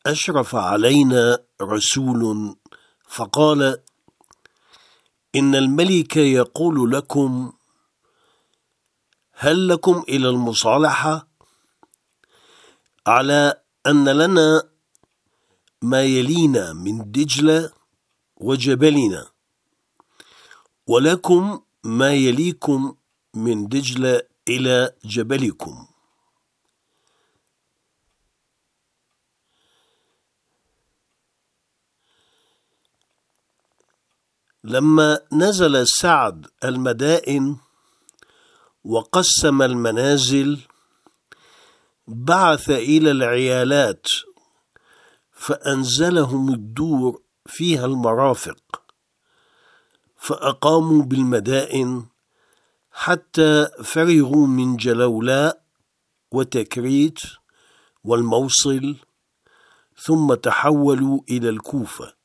أشرف علينا رسول فقال: إن الملك يقول لكم: هل لكم إلى المصالحة على أن لنا ما يلينا من دجلة وجبلنا، ولكم ما يليكم من دجلة إلى جبلكم. لما نزل سعد المدائن وقسم المنازل، بعث إلى العيالات فأنزلهم الدور فيها المرافق، فأقاموا بالمدائن حتى فرغوا من جلولاء وتكريت والموصل، ثم تحولوا إلى الكوفة.